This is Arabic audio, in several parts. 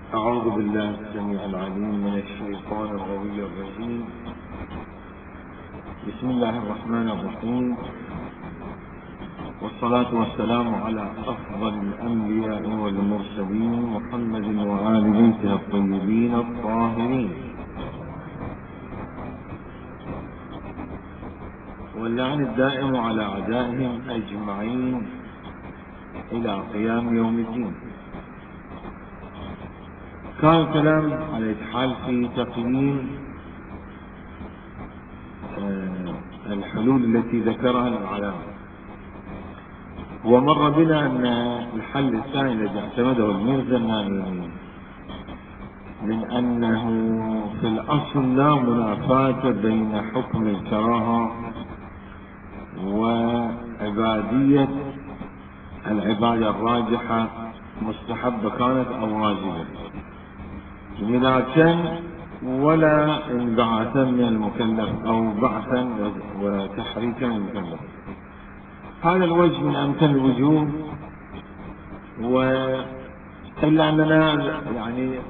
أعوذ بالله السميع العليم من الشيطان الغوي الرجيم. بسم الله الرحمن الرحيم، والصلاة والسلام على أفضل الأنبياء والمرسلين محمد وآل بيته الطيبين الطاهرين، واللعن الدائم على أعدائهم أجمعين إلى قيام يوم الدين. كان الكلام على الحال في تقييم الحلول التي ذكرها العلامة، ومر بنا أن الحل الثاني الذي اعتمده الميرزا النانيني من أنه في الأصل لا منافاة بين حكم الكراهة وعبادية العبادة الراجحة مستحبة كانت أو واجبة، ملاكا ولا انبعاثا من المكلف أو بعثا وتحريكا من المكلف. هذا الوجه من أمثل الوجوه، إلا أننا يعني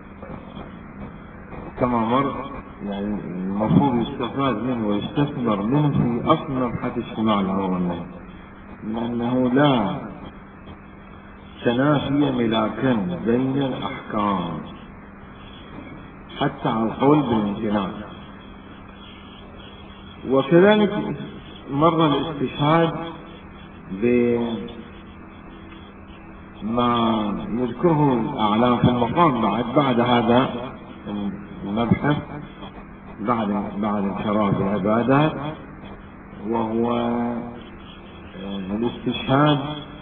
كما مر يعني المفروض يستفاد منه ويستثمر منه في أصل مبحث اجتماع الأمر والنهي، لأنه لا تنافي ملاكا بين الأحكام حتى على القول بالامتناع. وكذلك مر الاستشهاد بما يذكره الأعلام في المقام بعد هذا المبحث بعد الكراهة بالعبادات، وهو الاستشهاد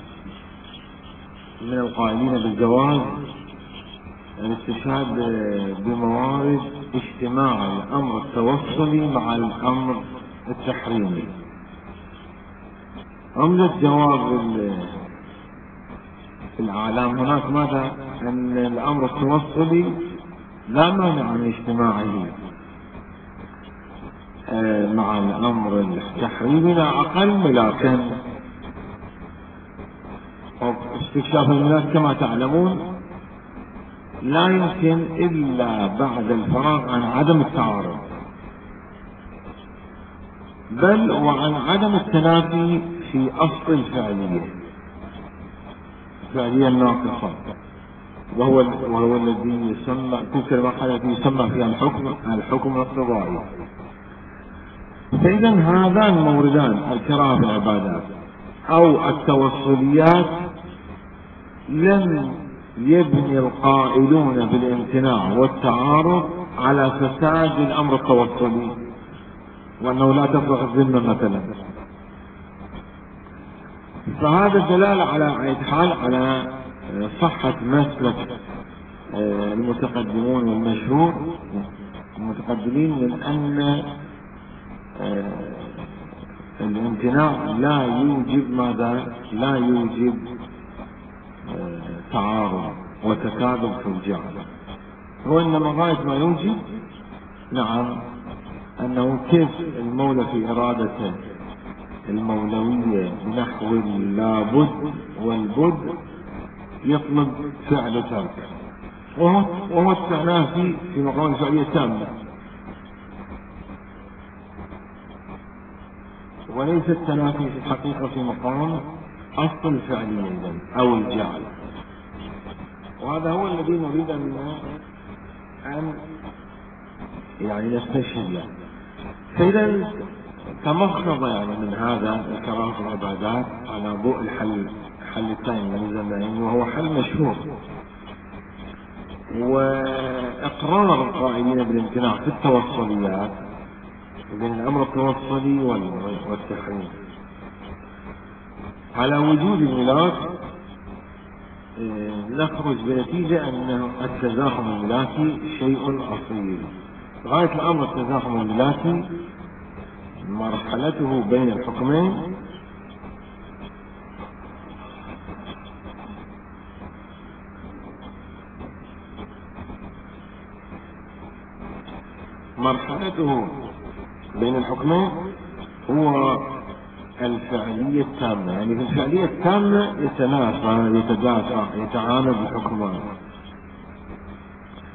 من القائلين بالجواز الاستشهاد بموارد اجتماع الأمر التوصلي مع الأمر التحريمي. عمدة جواب الأعلام هناك ماذا؟ أن الأمر التوصلي لا مانع من اجتماعه مع الأمر التحريمي لا أقل ملاكا. استكشاف الملاك كما تعلمون لا يمكن إلا بعد الفراغ عن عدم التعارض، بل وعن عدم التنافي في أصل الفعلية الناقصة، وهو الذي يسمى تلك المرحلة التي يسمى فيها الحكم الاقتضائي. فإذا هذان الموردان الكراهة في العبادات أو التوصليات لم يبني القائلون بالامتناع والتعارض على فساد الأمر التوصلي، وأنه لا تفرق الذمة مثلا. فهذا دلالة على أي حال على صحة مسلك المتقدمون والمشهور المتقدمين من أن الامتناع لا يوجب ماذا؟ لا يوجب تعارض وتكاذب في الجعل، هو إنما غاية ما يوجب نعم أنه كيف المولى في إرادته المولوية بنحو اللابد والبد يطلب فعل ترك، وهو التنافي في مقام الفعلية التامة، وليس التنافي في الحقيقة في مقام أصل الفعلية أو الجعل. وهذا هو الذي نريد أن يعني نستشهد له. فإذا تمخض يعني من هذا الكراهة في العبادات على ضوء الحل الثاني الذي وهو حل مشهور، وإقرار القائلين بالامتناع في التوصليات بين الأمر التوصلي والتحريم على وجود الملاك. نخرج بنتيجة أن التزاحم الملاكي شيء أصيل. غاية الأمر التزاحم الملاكي مرحلته بين الحكمين هو الفعلية التامة، يعني في الفعلية التامة يتنافى يتدافع يتعامل بالحكمان،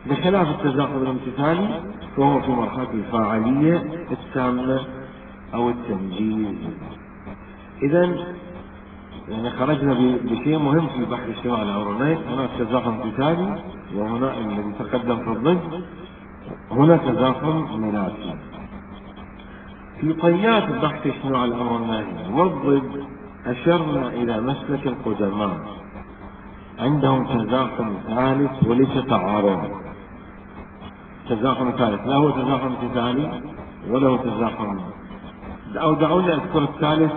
بخلاف التزاحم الامتثالي فهو في مرحلة الفاعلية التامة أو التنجيز. إذا يعني خرجنا بشيء مهم في بحث اجتماع الأورانين. هناك تزاحم امتثالي، وهنا الذي تقدم في الضد هنا تزاحم ميلادي. في طيات بحث اجتماع الأمر الناهي والضد أشرنا إلى مسلك القدماء، عندهم تزاحم ثالث وليس تعارض. تزاحم ثالث لا هو تزاحم امتثالي ولا هو تزاحم، أو دعوني أذكر الثالث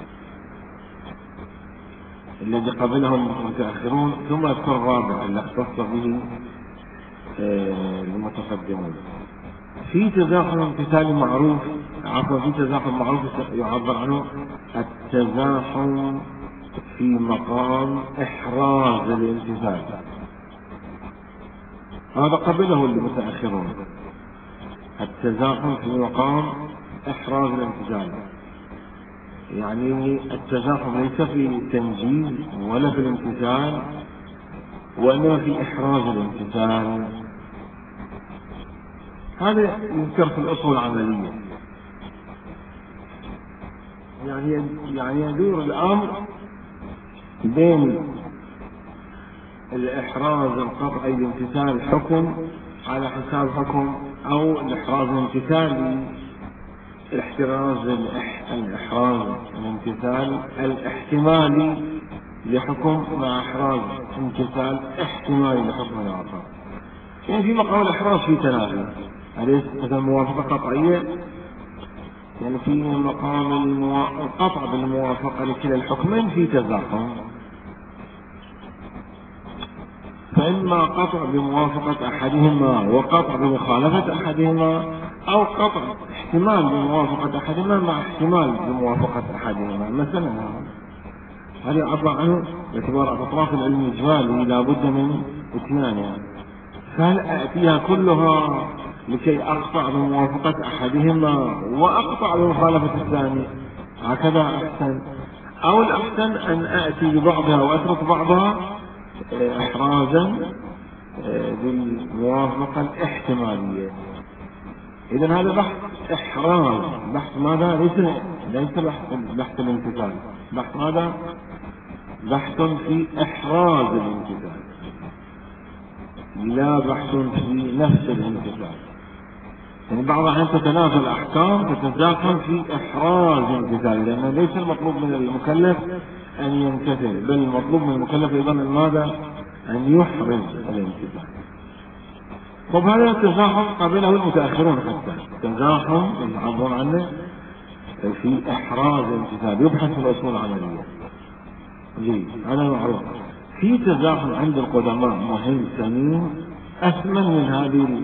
الذي قبله المتأخرون، ثم أذكر الرابع اللي اختص به المتقدمون. في تزاحم امتثالي معروف، عفوا في تزاحم معروف يعبر عنه التزاحم في مقام إحراز الامتثال، هذا قبله المتأخرون. التزاحم في مقام إحراز الامتثال، يعني التزاحم ليس في التنجيز ولا في الامتثال، وإنما في إحراز الامتثال. هذا يذكر في الأصول العملية. يعني يدور الأمر بين الإحراز القطعي لامتثال حكم على حساب حكم، أو الإحراز الامتثالي الإحراز الامتثال الاحتمالي لحكم مع إحراز امتثال احتمالي لحكم آخر. يعني في مقام الإحراز في تنافي، أليس مثلا موافقة قطعية؟ يعني في مقام القطع بالموافقة لكلا الحكمين في تزاحم، فإما قطع بموافقة أحدهما وقطع بمخالفة أحدهما، أو قطع احتمال بموافقة أحدهما مع احتمال بموافقة أحدهما. مثلا هذا يعبر عنه باعتبار أطراف العلم الإجمالي لا بد من اتيانها، فهل أأتيها كلها لكي أقطع بموافقة أحدهما وأقطع بمخالفة الثاني؟ هكذا أحسن، أو الأحسن أن أأتي ببعضها وأترك بعضها إحرازا بالموافقة الاحتمالية. إذا هذا بحث إحراز، بحث ماذا؟ ليس بحث الامتثال، بحث ماذا؟ بحث في إحراز الامتثال، لا بحث في نفس الامتثال. يعني بعض الأحيان تتنافى الأحكام تتزاحم في إحراز الامتثال، لأنه ليس المطلوب من المكلف أن يمتثل، بل المطلوب من المكلف أيضا ماذا؟ أن يحرز الامتثال. طب هذا التزاحم قبله المتأخرون حتى، تزاحم يعبرون عنه في إحراز الامتثال، يبحث في الأصول العملية. جيد، هذا معروف. في تزاحم عند القدماء مهم ثمين أثمن من هذه،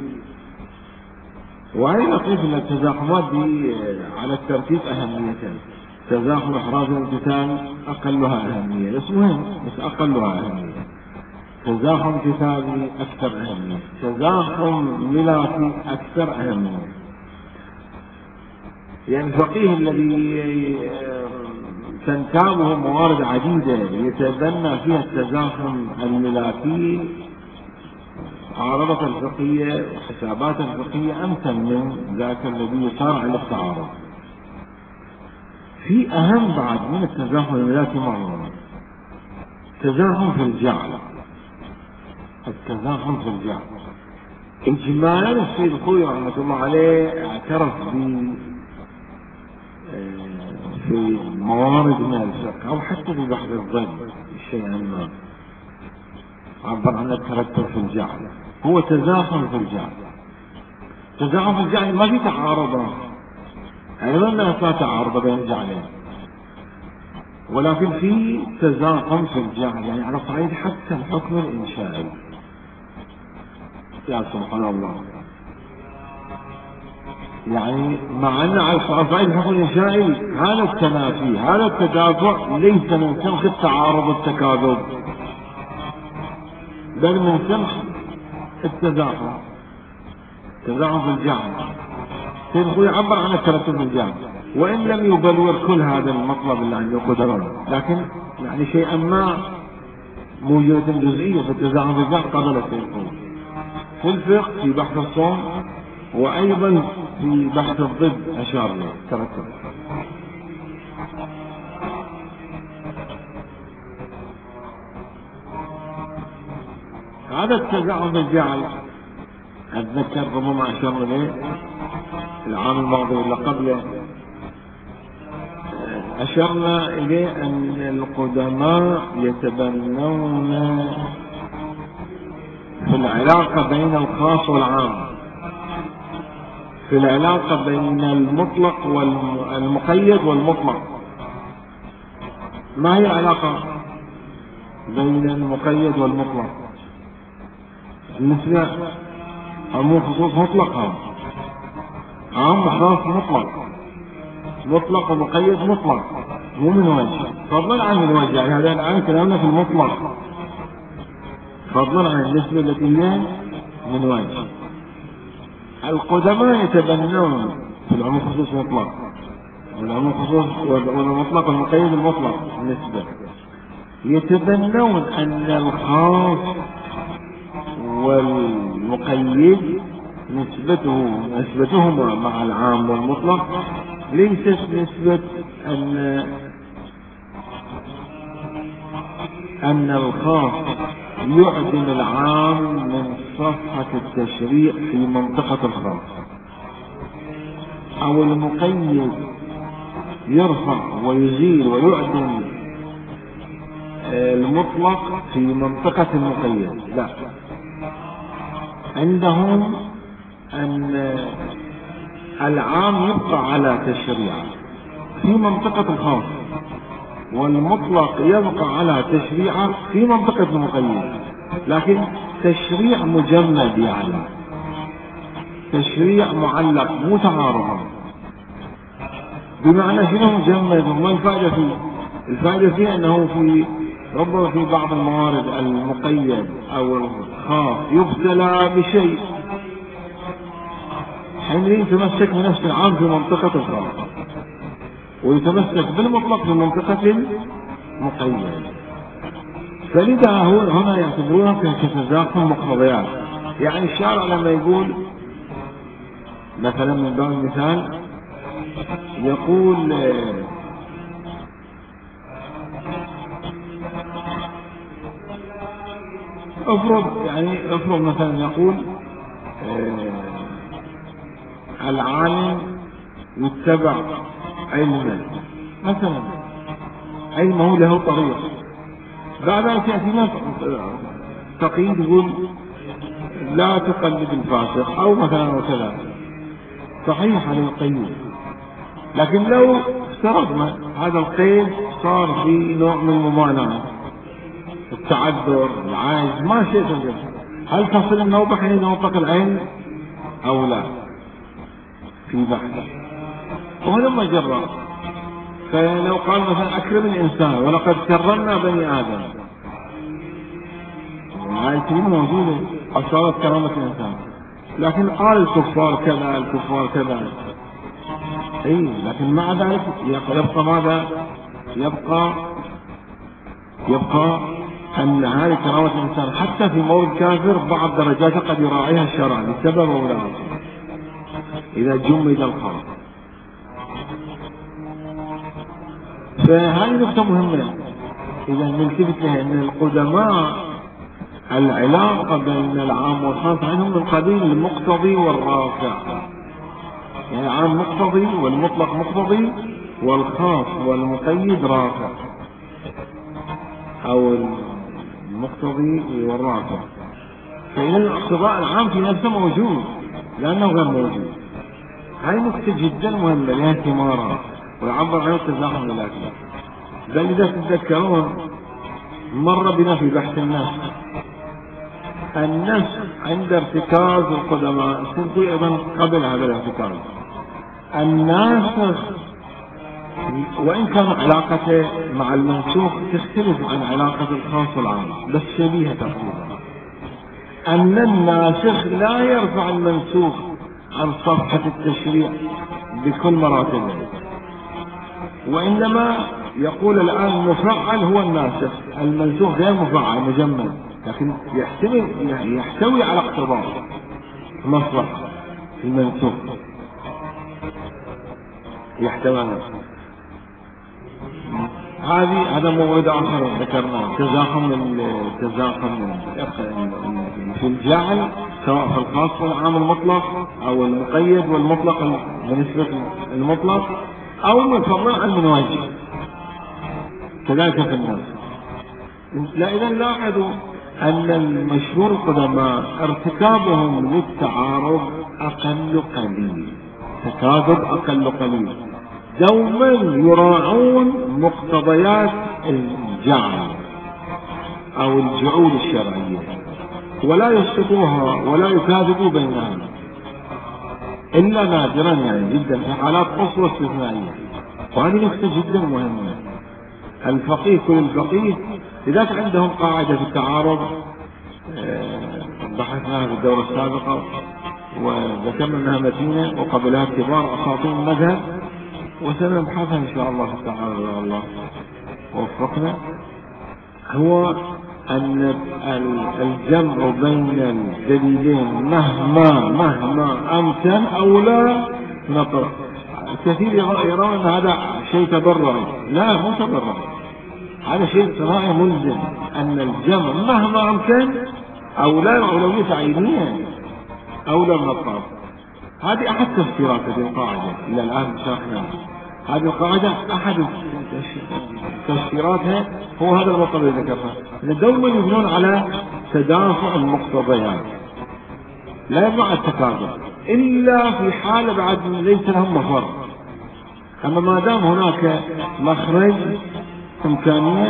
وأنا أقول أن التزاحمات دي على الترتيب أهمية. تزاحم إحراز الامتثال أقلها أهمية، بس مهم، بس أقلها أهمية. تزاحم امتثالي أكثر أهمية، تزاحم ملاكي أكثر أهمية. يعني الفقيه الذي تنتابه موارد عديدة يتبنى فيها التزاحم الملاكي، عارضة الفقهية وحسابات الفقهية أمثل من ذاك الذي يصارع للتعارض. في أهم بعد من التزاحم الملاكي معلومة، تزاحم في الجعل. التزاحم في الجعل إجمالا السيد الخوي رحمة الله عليه اعترف في موارد من الفقه، أو حتى في بحث الظن الشيء ما عبر عن الترتب في الجعل، هو تزاحم في الجعل. تزاحم في الجعل ما في تعارض، أيضا لا تعارض بين الجعلين، ولكن في تزاحم في الجعل، يعني على صعيد حتى الحكم الإنشائي. يا سبحان الله، يعني مع أن على صعيد الحكم الإنشائي هذا التنافي، هذا التدافع ليس من سمخ التعارض والتكاذب، بل من سمخ التزاحم. تزاحم في الجعل سيد الخوي يعبر عن الترتب في الجعل، وإن لم يبلور كل هذا المطلب اللي عنده قدرة، لكن يعني شيئا ما موجودة جزئية في التزاحم في الجعل قبل السيد الخوي. في الفقه في بحث الصوم، وأيضا في بحث الضد أشار له ترتب. هذا التزاحم الجعل أتذكر ربما أشار له العام الماضي ولا قبله، أشرنا إليه أن القدماء يتبنون في العلاقة بين الخاص والعام، في العلاقة بين المطلق والمقيد والمطلق. ما هي العلاقة بين المقيد والمطلق؟ بالنسبة عموم خصوص مطلق، عام وخاص مطلق، مطلق ومقيد مطلق، مو من وجه، فضلا عن الوجه. يعني هذا الآن كلامنا في المطلق، فضلا عن النسبة التي هي من وجه. القدماء يتبنون في العموم خصوص مطلق، والعموم خصوص والمطلق والمقيد المطلق نسبة، يتبنون أن الخاص والمقيد نسبتهما مع العام والمطلق ليست نسبة أن الخاص يعدم العام من صفحة التشريع في منطقة الخاص، أو المقيد يرفع ويزيل ويعدم المطلق في منطقة المقيد. لا، عندهم أن العام يبقى على تشريعه في منطقة الخاص، والمطلق يبقى على تشريعه في منطقة المقيد، لكن تشريع مجمد، يعني تشريع معلق مو تعارض. بمعنى شنو مجمد؟ وما الفائدة فيه؟ الفائدة فيه أنه في ربما في بعض الموارد المقيد أو الخاص يبتلى بشيء، حينئذ يتمسك بنفس العام في منطقة الخاص، ويتمسك بالمطلق في منطقة المقيد. فلذا هنا يعتبرونها كتزاحم مقتضيات. يعني الشارع لما يقول مثلا من باب المثال يقول افرض مثلا يقول العالم يتبع علما، مثلا علمه له طريق، بعد ذلك يأتي ناس تقييد يقول لا تقلد الفاسق أو مثلا وكذا، صحيح على القيد. لكن لو افترضنا هذا القيد صار في نوع من الممانعة، التعذر، العاجز، ما شيء تنجز، هل تصل النوبة حين نطلق العين أو لا؟ في بحث. وهذا ما جرى. فلو قال مثلا أكرم الإنسان ولقد كرمنا بني آدم، هاي الكلمة موجودة، أصارت كرامة الإنسان، لكن قال الكفار كذا الكفار كذا، اي لكن مع ذلك يبقى ماذا؟ يبقى أن هذه كرامة الإنسان حتى في مورد كافر بعض درجاته قد يراعيها الشرع لسبب أو لا، إذا جمد الخاص. فهذه نقطة مهمة إذا نلتفت لها، أن القدماء العلاقة بين العام والخاص عندهم من قبيل المقتضي والرافع، يعني العام مقتضي والمطلق مقتضي والخاص والمقيد رافع، أو المقتضي والرافع. فإذا الاقتضاء العام في نفسه موجود لأنه غير موجود. هاي نقطة جدا مهمة لها ثمارها ويعبر عنها التزاحم العلاقي. بل إذا تتذكرون مر بنا في بحث النسخ عند ارتكاز القدماء، كنت أيضا قبل هذا الارتكاز، الناسخ وإن كان علاقته مع المنسوخ تختلف عن علاقة الخاص والعام بس شبيهة تقريبا، أن الناسخ لا يرفع المنسوخ عن صفحة التشريع بكل مراتبه، وإنما يقول الآن المفعل هو الناسخ، المنسوخ غير مفعل مجمد، لكن يحتوي على اقتضاء. مصلحة في المنسوخ يحتمل. هذا موعد آخر ذكرناه، تزاحم في الجعل سواء في الخاص والعام المطلق أو المقيد والمطلق بالنسبة المطلق أو المفضل عن المنواجه، كذلك في الناس. لا إذا لاحظوا أن المشهور القدماء ارتكابهم للتعارض أقل قليل، تكاذب أقل قليل، دوما يراعون مقتضيات الجعل أو الجعول الشرعية ولا يسقطوها ولا يكاذبوا بينها إلا نادرا، يعني جدا في حالات قصوى استثنائية. وهذه نقطة جدا مهمة. الفقيه كل الفقيه لذلك عندهم قاعدة في التعارض بحثناها في الدورة السابقة وذكرنا انها متينة وقبلها كبار اساطين المذهب، وسنبحثها ان شاء الله تعالى يا الله ووفقنا. هو ان الجمع بين الدليلين مهما امكن او لا نطر. كثير يرون ان هذا شيء تبرعي، لا مو تبرعي، هذا شيء صراحة ملزم ان الجمع مهما امكن او لا اولوية عينية او لا نطر. هذه احد تفسيرات هذه القاعدة الى الان شرحناها. هذه القاعدة احد تفسيراتها هو هذا المطلب اللي ذكرناه، ان دوما يبنون على تدافع المقتضيات لا يبنون على التكاذب الا في حالة بعد ليس لهم مفر. اما ما دام هناك مخرج امكانية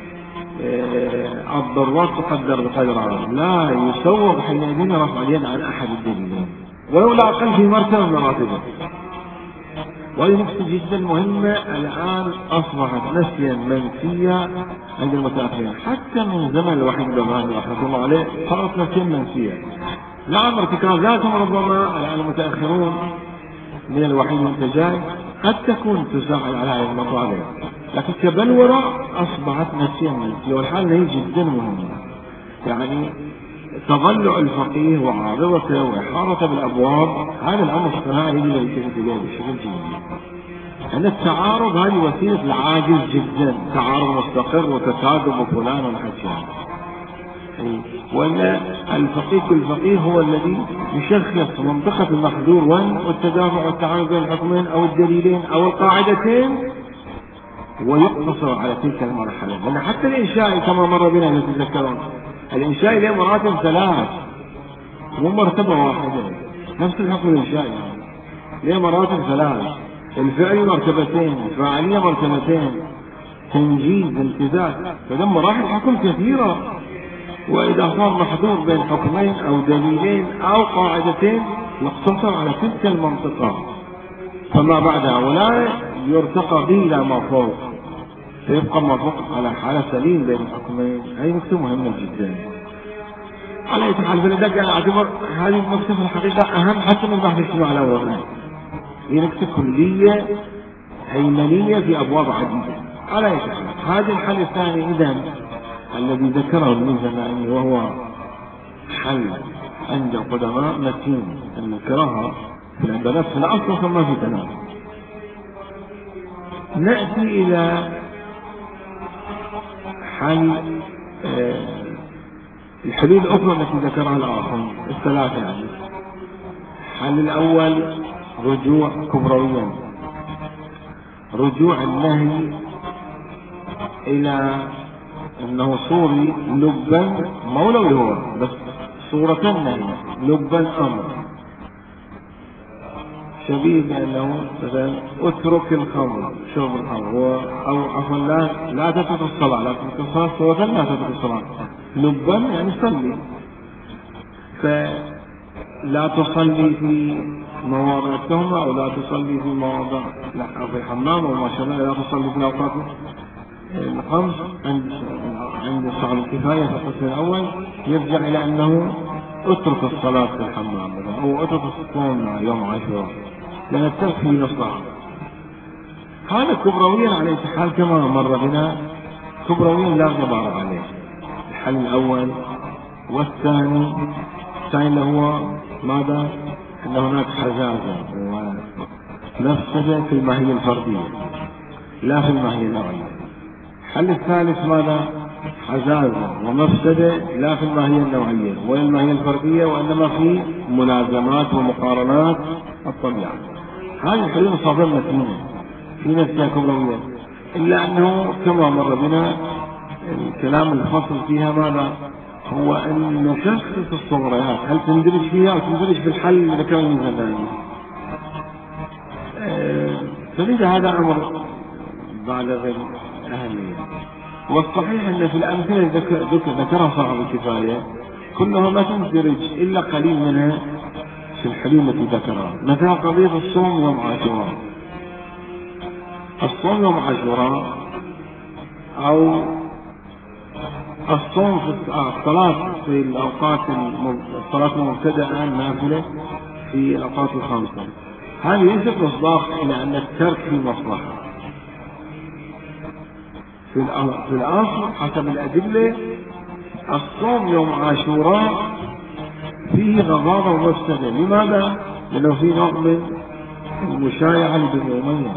الضرورات تقدر بقدرها، لا يسوغ حينئذ رفع اليد عن احد الدليلين ولو لا اقل في مرتبة من مراتبه. وهذه نقطة جدا مهمة الآن أصبحت نسيا منسية عند المتأخرين، حتى من زمن الوحيد البغدادي رحمة الله عليه صارت نسيا منسية. نعم ارتكازاتهم ربما الآن المتأخرون من الوحيد المتجاي قد تكون تساعد على هذه المطالب، لكن كبلورة أصبحت نسيا منسية. والحالة هي جدا مهمة، يعني تضلع الفقيه وعارضته وإحاطته بالأبواب هذا الأمر الصناعي يجب أن يلتفت إليه بشكل جيد. أن التعارض هذه وسيلة العاجز جدا، تعارض مستقر وتكاذب وفلان والحكي، وأن الفقيه الفقيه هو الذي يشخص منطقة المحذور والتدافع والتعارض بين الحكمين أو الدليلين أو القاعدتين ويقتصر على تلك المرحلة. لأن حتى الإنشاء كما مر بنا إذا تتذكرون الإنشاء له مراتب ثلاث مو مرتبة واحدة، نفس الحكم الإنشائي له مراتب ثلاث، الفعل مرتبتين، الفاعلية مرتبتين، تنجيز امتزاج، فده مراحل حكم كثيرة. وإذا صار محظور بين حكمين أو دليلين أو قاعدتين يقتصر على تلك المنطقة فما بعدها ولا يرتقى به إلى ما فوق، فيبقى ما فوق على حالة سليم بين الحكمين. هذه نقطة مهمة جدا. على أي حال فلذلك أنا أعتبر هذه النقطة في الحقيقة أهم حتى من بحث الاجتماع الأولاني. هي نقطة كلية هيمنية في أبواب عديدة. على أي حال هذا الحل الثاني إذن الذي ذكره الميزاني وهو حل عند القدماء متين أن الكراهة عند نفس الأصل ثم في تناول. نأتي إلى حل الحلول الأخرى التي ذكرها الآخر الثلاثة. يعني الحل الأول رجوع كبرويا، رجوع النهي إلى أنه صوري لبا مولوي هو بس صورة النهي لبا أمر شبيه بأنه مثلا اترك الخمر شرب الخمر أو عفوا لا تترك الصلاة، لا تترك الصلاة صورة لا تترك الصلاة، لبا يعني صلي، فلا تصلي في مواضع التهمة أو لا تصلي في مواضع أو في الحمام أو ما شابه، لا تصلي في الأوقات الخمس. عند صاحب الكفاية في القسم الأول يرجع إلى أنه اترك الصلاة في الحمام أو اترك الصوم يوم عاشوراء لأن الترك فيه مصلحة. هذا كبرويا على حال كما مر بنا، كبرويا لا غبار عليه. الحل الأول والثاني الثاني اللي هو ماذا؟ أن هناك حزازة ومفسدة في الماهية الفردية لا في الماهية النوعية. الحل الثالث ماذا؟ حزازة ومفسدة لا في الماهية النوعية ولا الماهية الفردية، وإنما في ملازمات ومقارنات الطبيعة. هذه الحلول صادمة متينة في نفسها كبروية، إلا أنه كما مر بنا الكلام الفصل فيها ماذا؟ هو أن نشخص الصغريات هل تندرج فيها أو تندرج في الحل اللي ذكره المثلاني. فلذا هذا أمر بالغ الأهمية. والصحيح أن في الأمثلة ذكرها صاحب الكفاية كلها ما تندرج إلا قليل منها في الحلول التي ذكرها. مثلا قضية الصوم يوم عاشوراء. الصوم يوم عاشوراء أو الصوم في الصلاة في الأوقات الصلاة المبتدأة النافلة في الأوقات الخمسة، هذه ليست مصداق إلى أن الترك في مصلحة. في الأصل حسب الأدلة الصوم يوم عاشوراء فيه غضاضة ومفسدة. لماذا؟ لأنه فيه نوع من المشايعة لبني أمية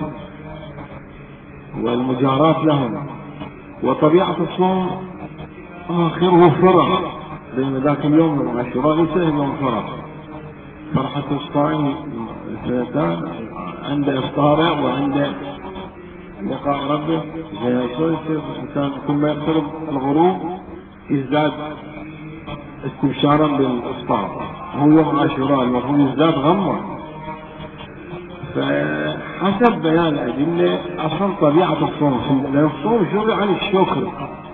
والمجاراة لهم، وطبيعة الصوم آخره فرح، لأن ذاك اليوم يوم عاشوراء ليس يوم فرح. فرحة الصائم اثنتان، عند إفطاره وعند لقاء ربه. شلون يصير الإنسان كل ما يقترب الغروب يزداد استبشارا بالإفطار، هو يوم عاشوراء المفروض يزداد غمة. فحسب بيان الأدلة أصلا طبيعة الصوم، لأن الصوم شرع للشكر،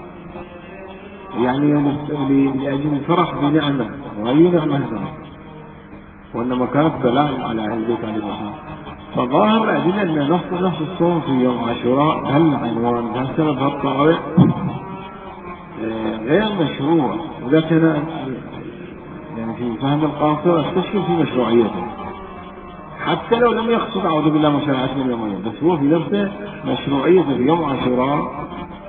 يعني لأجل الفرح بنعمة، وأي نعمة هذا، وإنما كانت بلاء على أهل البيت عليه الصلاة. فظاهر الأدلة أن نفس الصوم في يوم عاشوراء هالعنوان بهالسبب هالطارئ غير مشروع. وإذا كان يعني في فهم القاصر استشكل في مشروعيته، حتى لو لم يقصد أعوذ بالله مشاعرة اليومية، بس هو في نفسه مشروعيته في يوم عاشوراء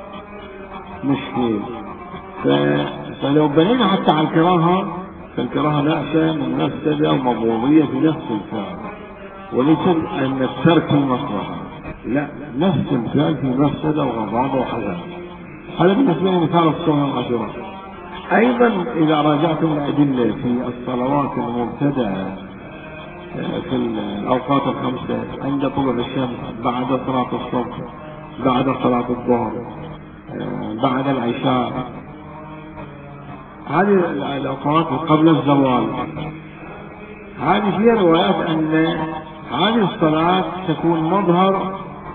مشكل. فلو بنينا حتى على الكراهة، فالكراهة نأسة من مفسدة ومضروبية في نفس الفعل، وليس أن الترك في مصلحة، لا، نفس الفعل في مفسدة وغضاضة وحزن. هذا بالنسبة لمثال الصوم يوم عاشوراء. أيضا إذا راجعتم الأدلة في الصلوات المبتدأة في الأوقات الخمسة عند طلوع الشمس، بعد صلاة الصبح، بعد صلاة الظهر، بعد العشاء، هذه الأوقات قبل الزوال، هذه فيها روايات أن هذه الصلاة تكون مظهر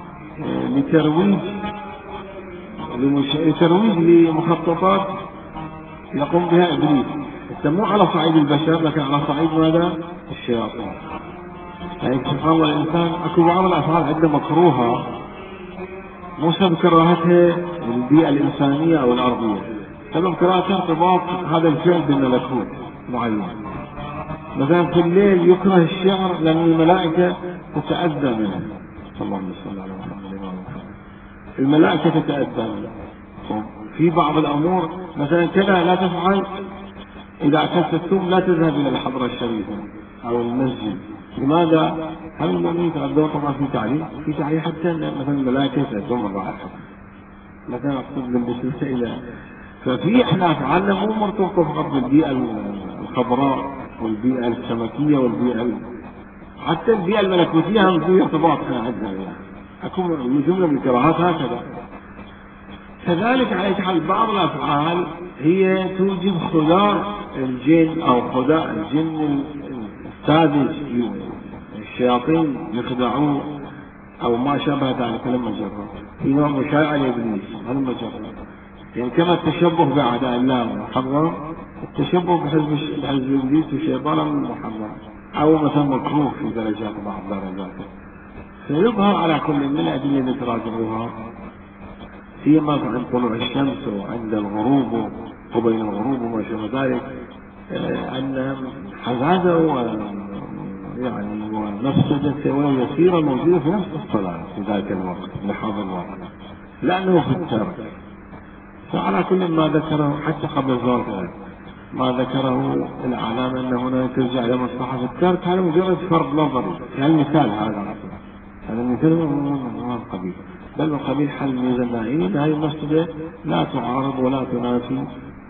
لترويج لمخططات يقوم بها إبليس، مو على صعيد البشر لكن على صعيد ماذا؟ الشياطين. يعني سبحان الله، الإنسان أكو بعض الأفعال عنده مكروهة مو سبب كراهتها البيئة الإنسانية أو الأرضية، سبب كراهتها ارتباط هذا الفعل بملكوت معين. مثلا في الليل يكره الشعر لأن الملائكة تتأذى منه. صلى الله عليه وسلم. الملائكة تتأذى منه. في بعض الأمور مثلا كذا لا تفعل، إذا أكلت الثوم لا تذهب إلى الحضرة الشريفة أو المسجد. لماذا؟ هل المؤمنين يتغذون؟ طبعا في تعليل حتى مثلا الملائكة يتأذون الرائحة، مثلا أقصد بالنسبة إلى، ففي احنا أفعالنا مو مرتبطة فقط بالبيئة الخضراء والبيئة السمكية والبيئة حتى البيئة الملكوتية هم في ارتباط احنا عندنا، يعني أكو جملة من الكراهات هكذا. كذلك على حال بعض الأفعال هي توجب خداع الجن أو خداع الجن الساذج، الشياطين يخدعوه أو ما شابه ذلك لما جرى في نوع مشايعة لإبليس لما جرى. يعني كما التشبه بأعداء الله محرم، التشبه بحزب إبليس والشيطان محرم، أو مثلا مكروه في درجات بعض درجاته. فيظهر على كل من الأدلة التي تراجعوها فيما عند طلوع الشمس وعند الغروب وبين الغروب وما شابه ذلك أن حزازة يعني ومفسدة ويسيرة موجودة في نفس الصلاة في ذلك الوقت لحظة الوقت، لأنه في الترك. فعلى كل ما ذكره حتى قبل ذلك ما ذكره الإعلام أن هنا ترجع إلى مصلحة الترك، هذا مجرد فرض نظري. المثال هذا المثال من القبيل، بل من قبيل حل ميزة نائية. هذه المسألة لا تعارض ولا تنافي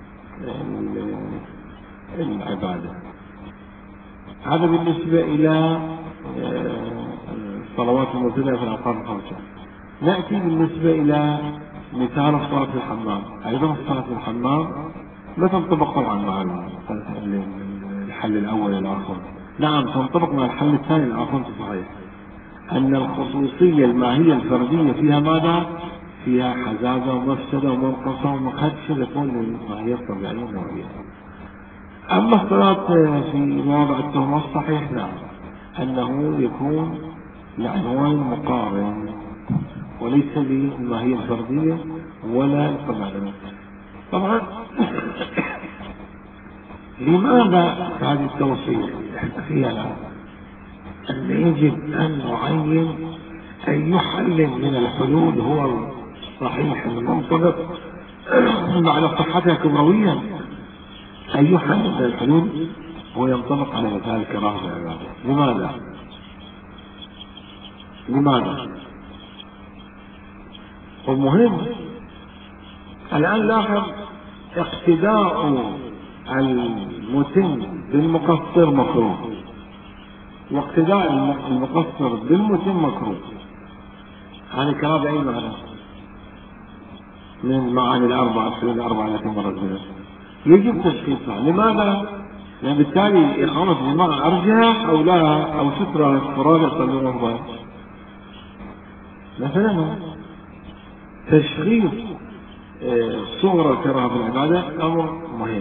العبادة. هذا بالنسبة إلى الصلوات المبتدئة في الأوقات الخمسة. نأتي بالنسبة إلى مثال الصلاة في الحمام. أيضا الصلاة في الحمام لا تنطبق طبعا مع الحل الأول الآخر، نعم تنطبق مع الحل الثاني الآخر. صحيح أن الخصوصية الماهية الفردية فيها ماذا؟ فيها حزازة ومفسدة ومنقصة ومخدشة لكل الماهية الطبيعية النوعية. أما الصلاة في مواضع التهمة الصحيح نعم أنه يكون لعنوان مقارن وليس للماهية الفردية ولا الطبيعية. طبعا لماذا هذه التوصية فيها الآن؟ أن يجب أن نعين أي حل من الحلول هو الصحيح المنطبق على صحتها كبرويا. أي حل من الحلول هو ينطبق على مثال الكراهة في العبادة. لماذا؟ ومهم الآن لاحظ اقتداء المتم بالمقصر مكروه، واقتداء المقصر بالمتم مكروه. هذه كراهة بأي معنى من معاني الأربعة التي مرت بنا يجب تشخيصها. لماذا؟ لأن بالتالي إقامة الجماعة أرجح أو لا، أو سترة فرادة يصلون أفضل. مثلا تشخيص صغر الكراهة في العبادة أمر مهم،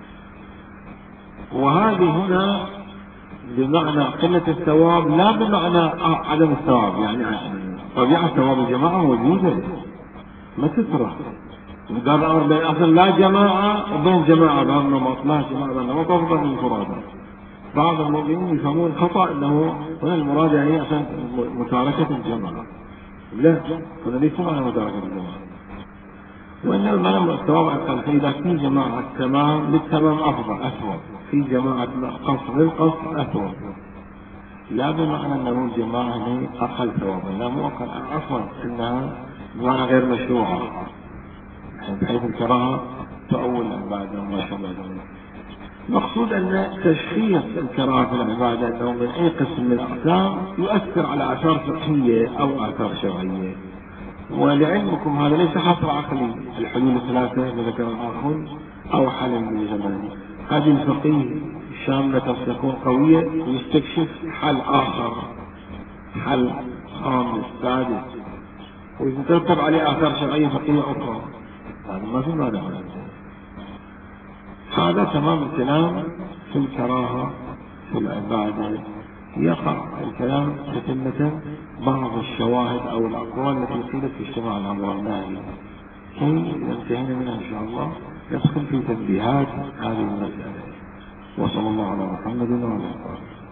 وهذه هنا بمعنى قلة الثواب لا بمعنى عدم الثواب. يعني طبيعة ثواب الجماعة موجودة، ما تسرح. قال الأمر بين أصلا لا جماعة وبين جماعة بهذا النمط، لا جماعة بهذا النمط أفضل من الفرادة. بعض المؤمنين يفهمون خطأ أنه هنا المراد يعني عشان مشاركة الجماعة. لا، هذا ليس معنى مشاركة الجماعة، وإنما معنى الثواب أقل. فإذا في جماعة تمام للتمام أفضل أثوب، في جماعة قصر للقصر أثوب، لا بمعنى أنه الجماعة أقل ثوابا، لا مو أقل، عفوا إنها بمعنى غير مشروعة بحيث الكراهة تؤول العبادة وما شابه ذلك. المقصود أن تشخيص الكراهة في العبادة أنه من أي قسم من الأقسام يؤثر على آثار فقهية أو آثار شرعية. ولعلمكم هذا ليس حصر عقلي، الحلول الثلاثة التي ذكر الآخرون أو حل من زمان. هذه الفقيه الشاملة تكون قوية ويستكشف حل آخر، حل خامس سادس، ويترتب عليه آثار شرعية فقهية أخرى. هذا ما في مانع. هذا تمام الكلام في الكراهة في العبادة. يقع الكلام تتمة بعض الشواهد أو الأقوال التي قيلت في اجتماع الأمر النهي، كي انتهينا منها إن شاء الله يدخل في تنبيهات هذه المسألة. وصلى الله على محمد وعلى آله.